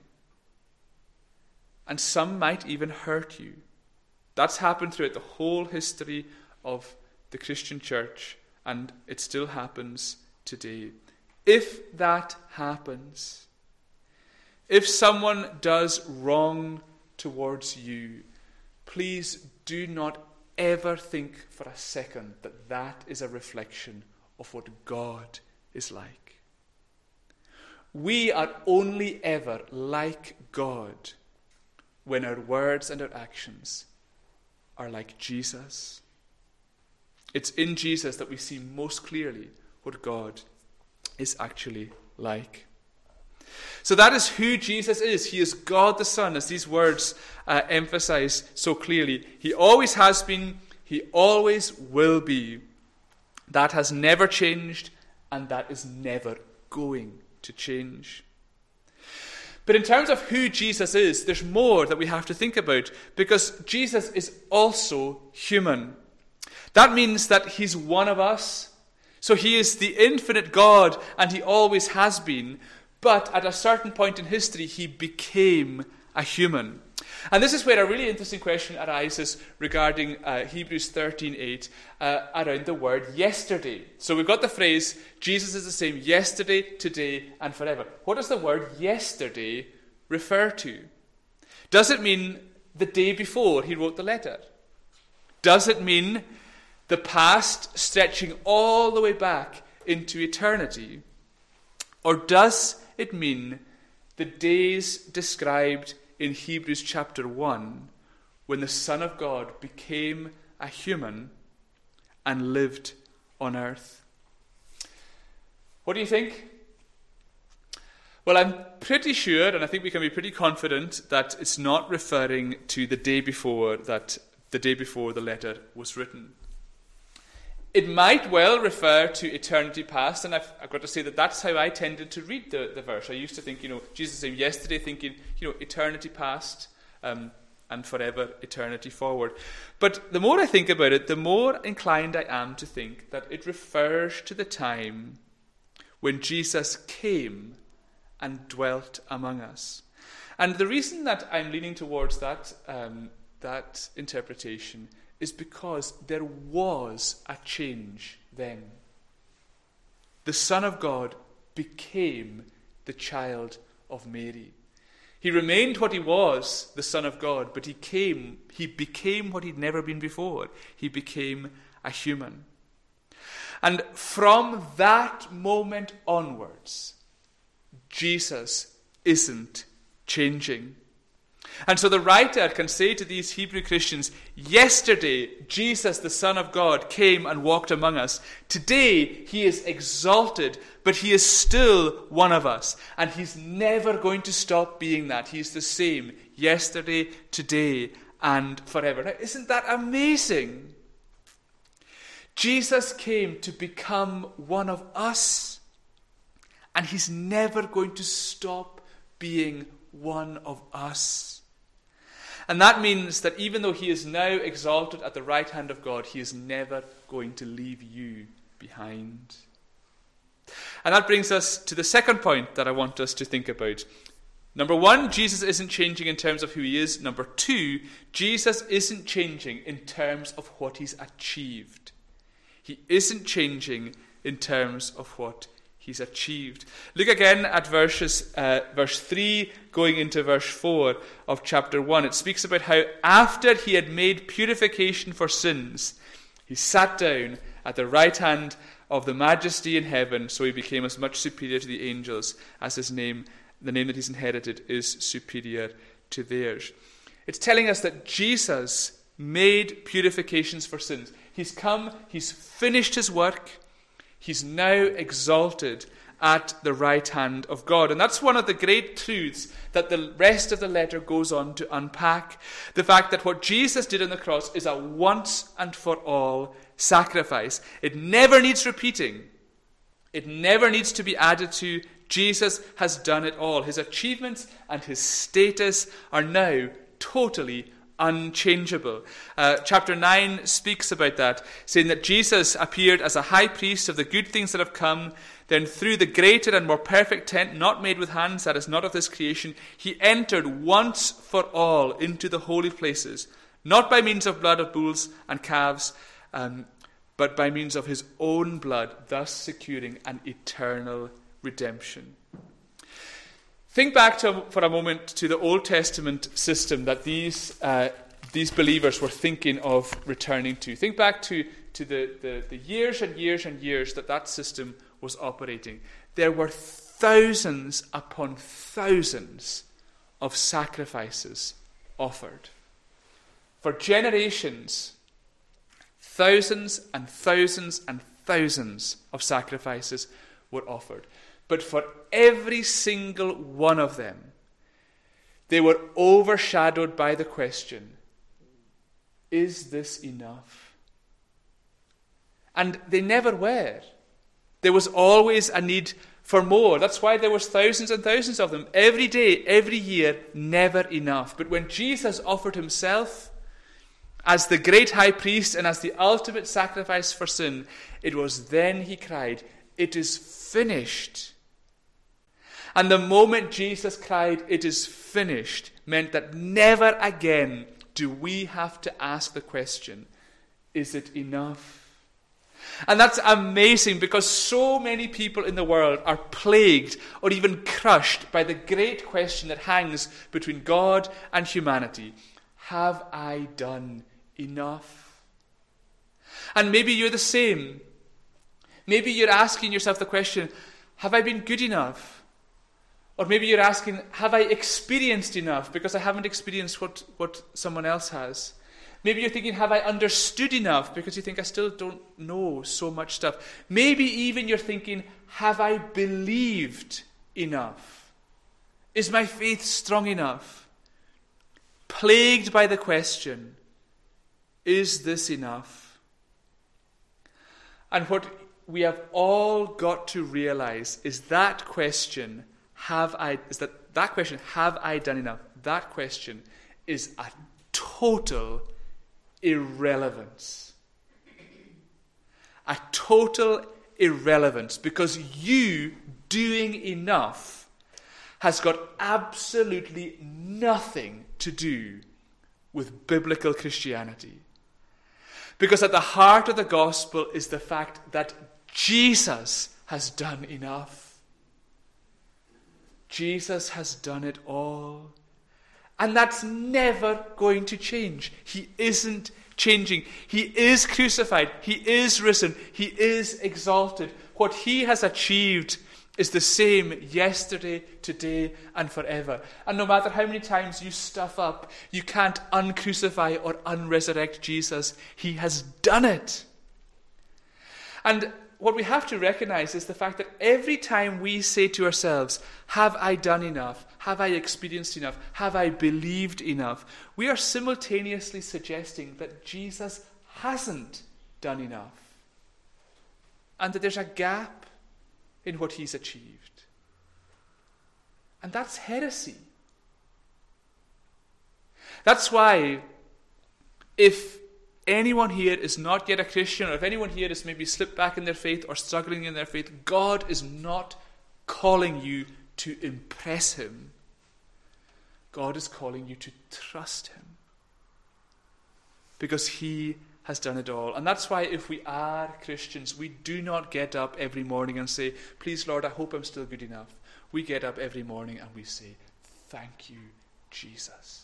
And some might even hurt you. That's happened throughout the whole history of the Christian church, and it still happens today. If that happens, if someone does wrong towards you, please do not ever think for a second that that is a reflection of what God is like. we are only ever like God when our words and our actions are like Jesus. It's in Jesus that we see most clearly what God is actually like. So that is who Jesus is. He is God the Son, as these words uh, emphasize so clearly. He always has been, he always will be. That has never changed, and that is never going to change. But in terms of who Jesus is, there's more that we have to think about, because Jesus is also human. That means that he's one of us. So he is the infinite God, and he always has been. But at a certain point in history, he became a human. And this is where a really interesting question arises regarding uh, Hebrews thirteen eight, uh, around the word yesterday. So we've got the phrase, Jesus is the same yesterday, today, and forever. What does the word yesterday refer to? Does it mean the day before he wrote the letter? Does it mean the past stretching all the way back into eternity? Or does it mean the days described in Hebrews chapter one, when the Son of God became a human and lived on earth? What do you think? Well, I'm pretty sure, and I think we can be pretty confident, that it's not referring to the day before that the day before the letter was written. It might well refer to eternity past, and I've, I've got to say that that's how I tended to read the, the verse. I used to think, you know, Jesus saying yesterday, thinking, you know, eternity past um, and forever, eternity forward. But the more I think about it, the more inclined I am to think that it refers to the time when Jesus came and dwelt among us. And the reason that I'm leaning towards that um, that interpretation is because there was a change then. The Son of God became the child of Mary. He remained what he was, the Son of God, but he came, he became what he'd never been before. He became a human. And from that moment onwards, Jesus isn't changing. And so the writer can say to these Hebrew Christians, yesterday Jesus, the Son of God, came and walked among us. Today he is exalted, but he is still one of us. And he's never going to stop being that. He's the same yesterday, today, and forever. Now, isn't that amazing? Jesus came to become one of us, and he's never going to stop being one of us. And that means that even though he is now exalted at the right hand of God, he is never going to leave you behind. And that brings us to the second point that I want us to think about. Number one, Jesus isn't changing in terms of who he is. Number two, Jesus isn't changing in terms of what he's achieved. He isn't changing in terms of what he's achieved. Look again at verses, uh, verse three going into verse four of chapter one. It speaks about how after he had made purification for sins, he sat down at the right hand of the majesty in heaven, so he became as much superior to the angels as his name, the name that he's inherited, is superior to theirs. It's telling us that Jesus made purifications for sins. He's come, he's finished his work, he's now exalted at the right hand of God. And that's one of the great truths that the rest of the letter goes on to unpack. The fact that what Jesus did on the cross is a once and for all sacrifice. It never needs repeating. It never needs to be added to. Jesus has done it all. His achievements and his status are now totally unchangeable. Uh, chapter nine speaks about that, saying that Jesus appeared as a high priest of the good things that have come. Then through the greater and more perfect tent, not made with hands, that is not of this creation, he entered once for all into the holy places, not by means of blood of bulls and calves, um, but by means of his own blood, thus securing an eternal redemption. Think back to, for a moment to the Old Testament system that these uh, these believers were thinking of returning to. Think back to, to the, the, the years and years and years that that system was operating. There were thousands upon thousands of sacrifices offered. For generations, thousands and thousands and thousands of sacrifices were offered. But for every single one of them, they were overshadowed by the question, is this enough? And they never were. There was always a need for more. That's why there was thousands and thousands of them. Every day, every year, never enough. But when Jesus offered himself as the great high priest and as the ultimate sacrifice for sin, it was then he cried, it is finished. And the moment Jesus cried, it is finished, meant that never again do we have to ask the question, is it enough? And that's amazing because so many people in the world are plagued or even crushed by the great question that hangs between God and humanity. Have I done enough? And maybe you're the same. Maybe you're asking yourself the question, have I been good enough? Or maybe you're asking, have I experienced enough? Because I haven't experienced what, what someone else has. Maybe you're thinking, have I understood enough? Because you think, I still don't know so much stuff. Maybe even you're thinking, have I believed enough? Is my faith strong enough? Plagued by the question, is this enough? And what we have all got to realize is that question, have I, is that, that question, have I done enough? That question is a total irrelevance. A total irrelevance, because you doing enough has got absolutely nothing to do with biblical Christianity. Because at the heart of the gospel is the fact that Jesus has done enough. Jesus has done it all. And that's never going to change. He isn't changing. He is crucified. He is risen. He is exalted. What he has achieved is the same yesterday, today, and forever. And no matter how many times you stuff up, you can't uncrucify or unresurrect Jesus. He has done it. And what we have to recognize is the fact that every time we say to ourselves, have I done enough? Have I experienced enough? Have I believed enough? We are simultaneously suggesting that Jesus hasn't done enough. And that there's a gap in what he's achieved. And that's heresy. That's why if anyone here is not yet a Christian, or if anyone here has maybe slipped back in their faith or struggling in their faith, God is not calling you to impress him. God is calling you to trust him. Because he has done it all. And that's why if we are Christians, we do not get up every morning and say, please Lord, I hope I'm still good enough. We get up every morning and we say, thank you, Jesus.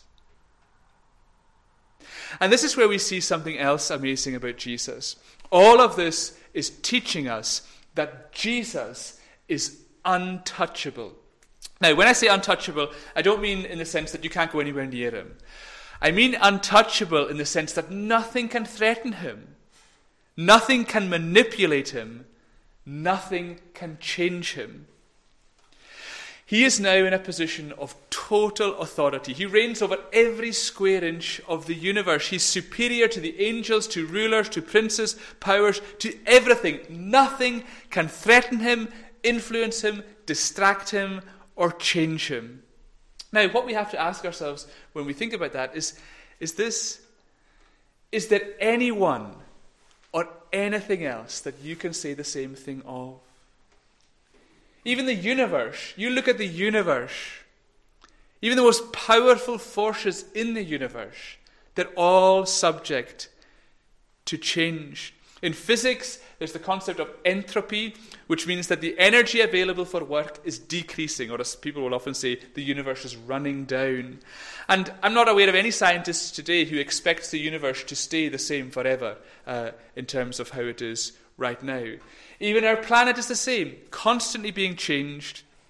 And this is where we see something else amazing about Jesus. All of this is teaching us that Jesus is untouchable. Now, when I say untouchable, I don't mean in the sense that you can't go anywhere near him. I mean untouchable in the sense that nothing can threaten him. Nothing can manipulate him. Nothing can change him. He is now in a position of total authority. He reigns over every square inch of the universe. He's superior to the angels, to rulers, to princes, powers, to everything. Nothing can threaten him, influence him, distract him, or change him. Now, what we have to ask ourselves when we think about that is, is this, is there anyone or anything else that you can say the same thing of? Even the universe, you look at the universe, even the most powerful forces in the universe, they're all subject to change. In physics, there's the concept of entropy, which means that the energy available for work is decreasing, or as people will often say, the universe is running down. And I'm not aware of any scientists today who expects the universe to stay the same forever uh, in terms of how it is right now. Even our planet is the same, constantly being changed,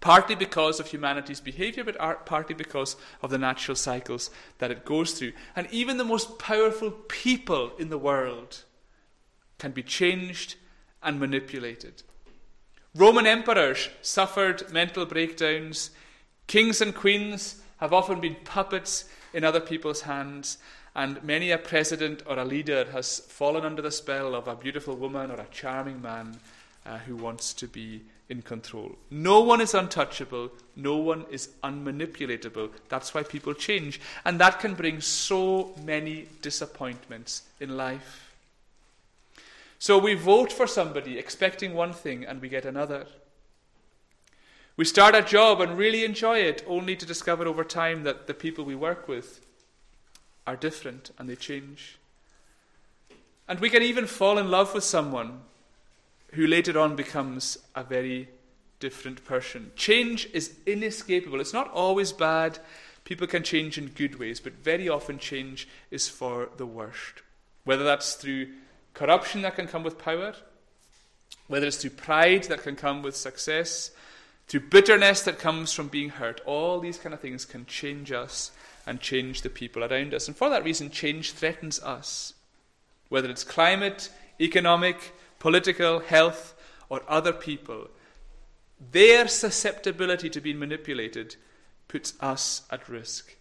Partly because of humanity's behavior, but partly because of the natural cycles that it goes through. And even the most powerful people in the world can be changed and manipulated. Roman emperors suffered mental breakdowns. Kings and queens have often been puppets in other people's hands. And many a president or a leader has fallen under the spell of a beautiful woman or a charming man uh, who wants to be in control. No one is untouchable. No one is unmanipulatable. That's why people change. And that can bring so many disappointments in life. So we vote for somebody expecting one thing and we get another. We start a job and really enjoy it, only to discover over time that the people we work with are different and they change. And we can even fall in love with someone who later on becomes a very different person. Change is inescapable. It's not always bad. People can change in good ways, but very often change is for the worst. Whether that's through corruption that can come with power, whether it's through pride that can come with success, through bitterness that comes from being hurt, all these kind of things can change us and change the people around us. And for that reason, change threatens us. Whether it's climate, economic, political, health, or other people, their susceptibility to being manipulated puts us at risk.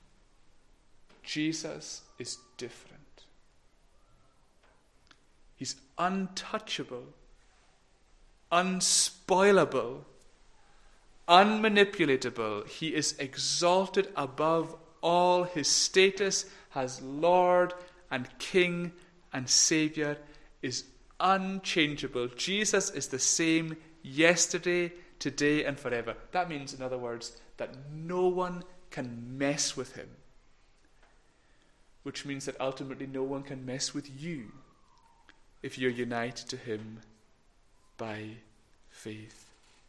Jesus is different. He's untouchable, unspoilable, unmanipulatable. He is exalted above all. His status as Lord and King and Savior is unchangeable. Jesus is the same yesterday, today, and forever. That means, in other words, that no one can mess with him. Which means that ultimately no one can mess with you if you're united to him by faith.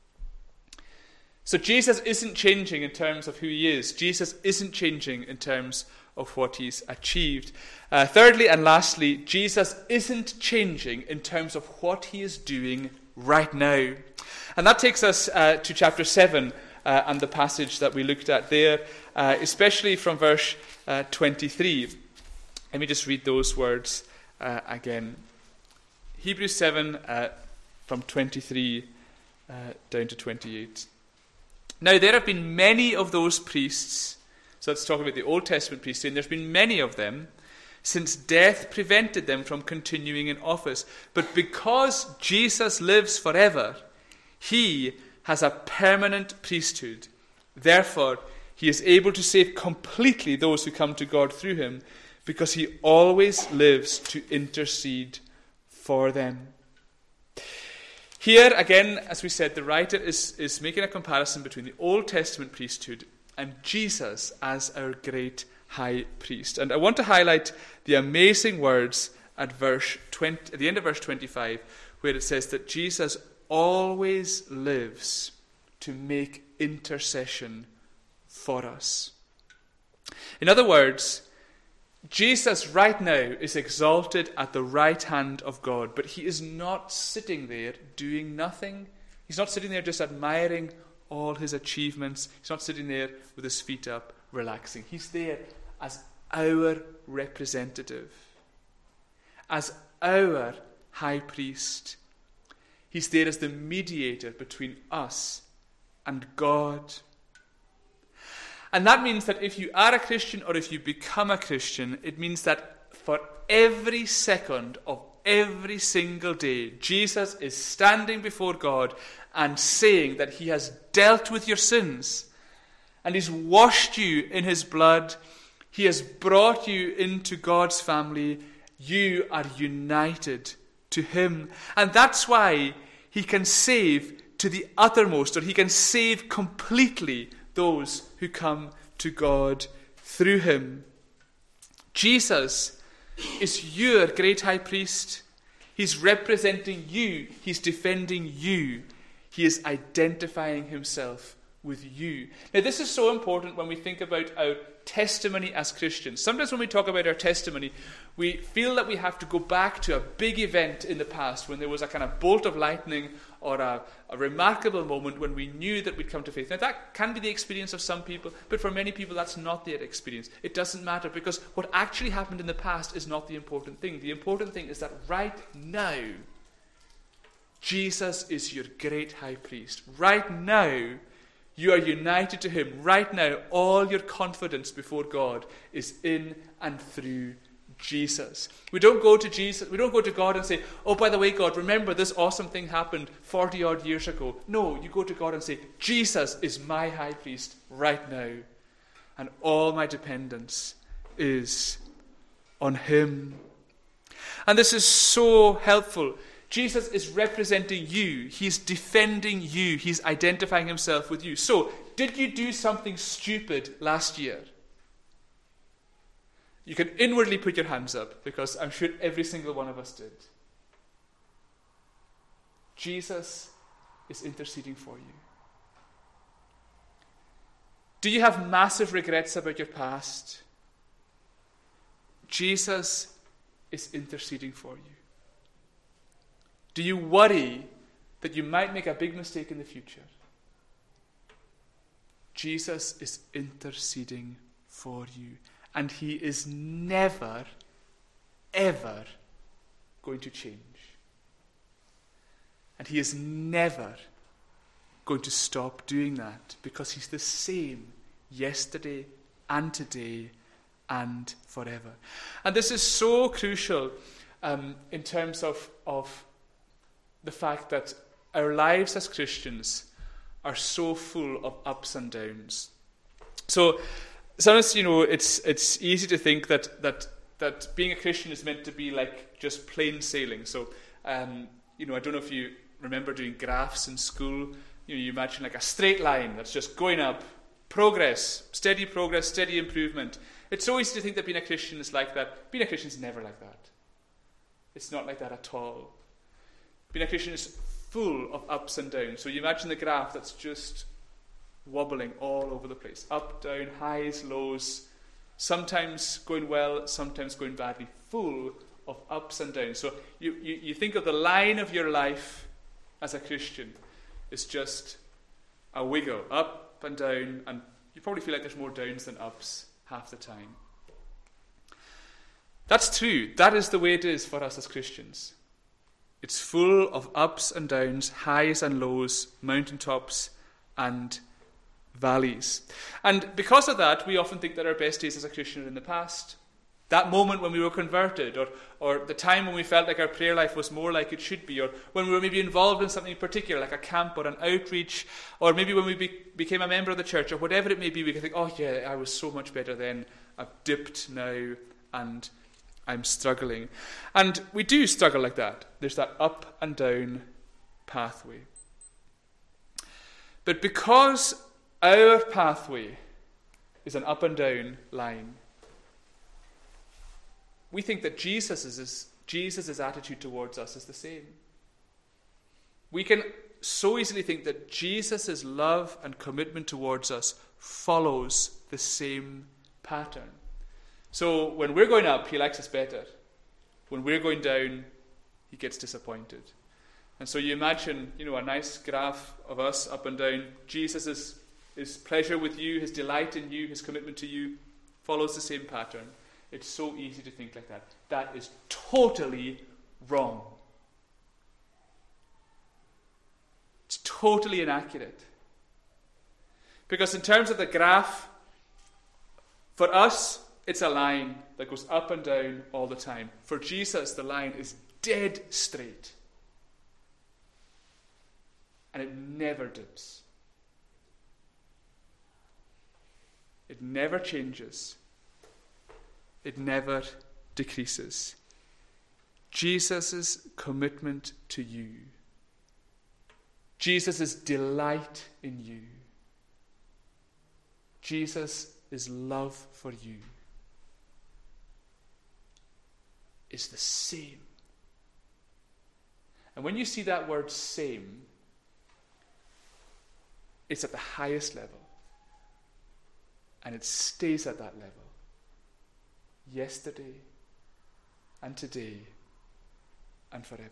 So Jesus isn't changing in terms of who he is. Jesus isn't changing in terms of what he's achieved. Uh, thirdly and lastly, Jesus isn't changing in terms of what he is doing right now. And that takes us uh, to chapter seven uh, and the passage that we looked at there, uh, especially from verse uh, twenty-three. Let me just read those words uh, again. Hebrews seven uh, from twenty-three uh, down to twenty-eight. Now there have been many of those priests, so let's talk about the Old Testament priests, and there's been many of them, since death prevented them from continuing in office. But because Jesus lives forever, he has a permanent priesthood. Therefore, he is able to save completely those who come to God through him, because he always lives to intercede for them. Here, again, as we said, the writer is, is making a comparison between the Old Testament priesthood and Jesus as our great high priest. And I want to highlight the amazing words at verse twenty, at the end of verse twenty-five, where it says that Jesus always lives to make intercession for us. In other words, Jesus right now is exalted at the right hand of God, but he is not sitting there doing nothing. He's not sitting there just admiring all his achievements. He's not sitting there with his feet up, relaxing. He's there as our representative, as our high priest. He's there as the mediator between us and God. And that means that if you are a Christian or if you become a Christian, it means that for every second of every single day, Jesus is standing before God and saying that he has dealt with your sins and he's washed you in his blood. He has brought you into God's family. You are united to him. And that's why he can save to the uttermost, or he can save completely those who come to God through him. Jesus is your great high priest. He's representing you. He's defending you. He is identifying himself with you. Now, this is so important when we think about our testimony as Christians. Sometimes when we talk about our testimony, we feel that we have to go back to a big event in the past when there was a kind of bolt of lightning or a, a remarkable moment when we knew that we'd come to faith. Now, that can be the experience of some people, but for many people, that's not their experience. It doesn't matter, because what actually happened in the past is not the important thing. The important thing is that right now, Jesus is your great high priest. Right now, you are united to him. Right now, all your confidence before God is in and through Jesus. We don't go to Jesus, we don't go to God and say, oh, by the way, God, remember this awesome thing happened forty odd years ago. No, you go to God and say, Jesus is my high priest right now, and all my dependence is on him. And this is so helpful. Jesus is representing you. He's defending you. He's identifying himself with you. So, did you do something stupid last year? You can inwardly put your hands up, because I'm sure every single one of us did. Jesus is interceding for you. Do you have massive regrets about your past? Jesus is interceding for you. Do you worry that you might make a big mistake in the future? Jesus is interceding for you. And he is never, ever going to change. And he is never going to stop doing that, because he's the same yesterday and today and forever. And this is so crucial um, in terms of, of the fact that our lives as Christians are so full of ups and downs. So sometimes, you know, it's it's easy to think that that that being a Christian is meant to be like just plain sailing. So, um, you know, I don't know if you remember doing graphs in school. You know, you imagine like a straight line that's just going up, progress, steady progress, steady improvement. It's so easy to think that being a Christian is like that. Being a Christian is never like that. It's not like that at all. Being a Christian is full of ups and downs. So you imagine the graph that's just wobbling all over the place. Up, down, highs, lows, sometimes going well, sometimes going badly. Full of ups and downs. So you, you, you think of the line of your life as a Christian is just a wiggle, up and down, and you probably feel like there's more downs than ups half the time. That's true. That is the way it is for us as Christians. It's full of ups and downs, highs and lows, mountaintops and valleys. And because of that, we often think that our best days as a Christian are in the past. That moment when we were converted, or or the time when we felt like our prayer life was more like it should be, or when we were maybe involved in something particular, like a camp or an outreach, or maybe when we be, became a member of the church, or whatever it may be, we can think, oh yeah, I was so much better then. I've dipped now, and I'm struggling. And we do struggle like that. There's that up and down pathway. But because our pathway is an up and down line, we think that Jesus' Jesus' attitude towards us is the same. We can so easily think that Jesus' love and commitment towards us follows the same pattern. So when we're going up, he likes us better. When we're going down, he gets disappointed. And so you imagine, you know, a nice graph of us up and down. Jesus' his pleasure with you, his delight in you, his commitment to you follows the same pattern. It's so easy to think like that. That is totally wrong. It's totally inaccurate. Because in terms of the graph, for us, it's a line that goes up and down all the time. For Jesus, the line is dead straight. And it never dips. It never changes. It never decreases. Jesus' commitment to you, Jesus' delight in you, Jesus' love for you is the same. And when you see that word same, It's at the highest level. And it stays at that level. Yesterday and today and forever.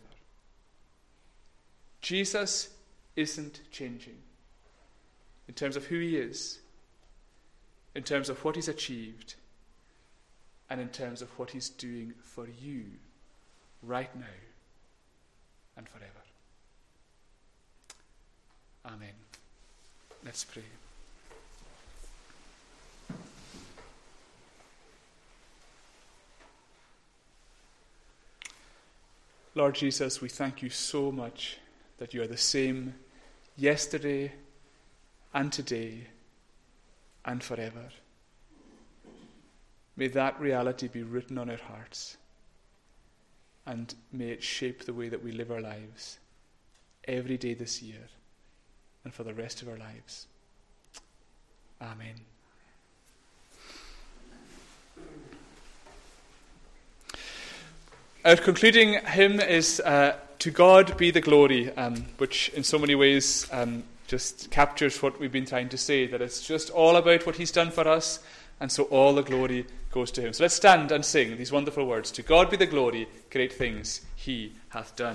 Jesus isn't changing in terms of who he is, in terms of what he's achieved, and in terms of what he's doing for you right now and forever. Amen. Let's pray. Lord Jesus, we thank you so much that you are the same yesterday and today and forever. May that reality be written on our hearts, and may it shape the way that we live our lives every day this year and for the rest of our lives. Amen. Our concluding hymn is uh, To God Be the Glory, um, which in so many ways um, just captures what we've been trying to say, that it's just all about what he's done for us, and so all the glory goes to him. So let's stand and sing these wonderful words. To God be the glory, great things he hath done.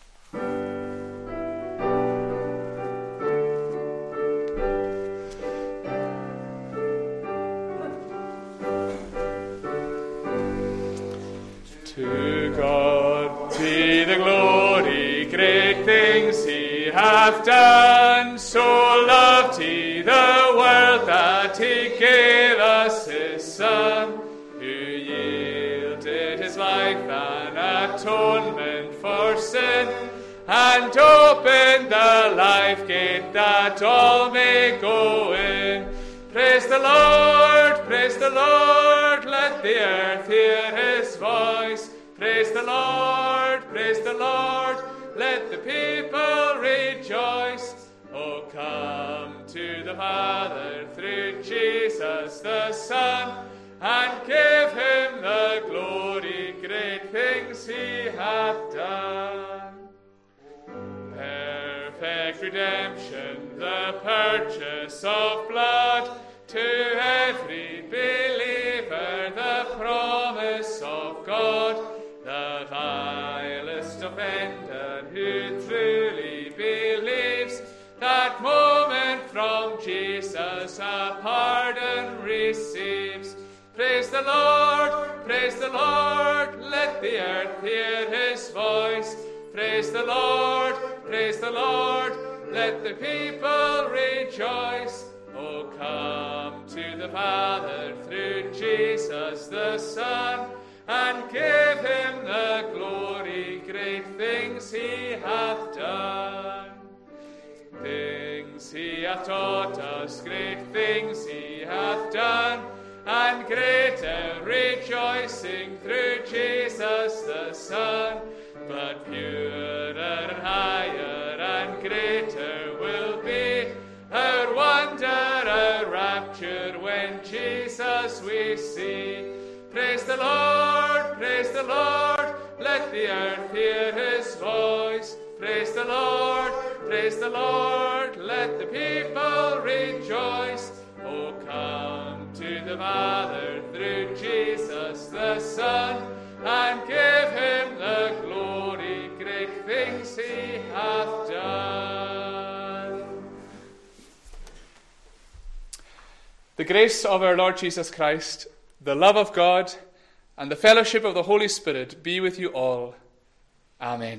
To God be the glory, great things he hath done. So loved he the world that he gave us his Son, who yielded his life an atonement for sin, and opened the life gate that all may go in. Praise the Lord, praise the Lord, let the earth hear his voice. Praise the Lord, praise the Lord, let the people rejoice. Oh, come to the Father through Jesus the Son, and give him the glory, great things he hath done. Perfect redemption, the purchase of blood, to every believer the promise of God. The vilest offender who truly believes, that moment from Jesus a pardon receives. Praise the Lord, praise the Lord, let the earth hear his voice. Praise the Lord, praise the Lord, let the people rejoice. Oh, come to the Father through Jesus the Son, and give him the glory, great things he hath done. Things he hath taught us, great things he hath done, and greater rejoicing through Jesus the Son. But purer and higher and greater will be our wonder, our rapture, when Jesus we see. Praise the Lord, praise the Lord, let the earth hear his voice. Praise the Lord, praise the Lord, let the people rejoice. Oh, come to the Father through Jesus the Son, and give him the glory, great things he hath done. The grace of our Lord Jesus Christ, the love of God, and the fellowship of the Holy Spirit be with you all. Amen.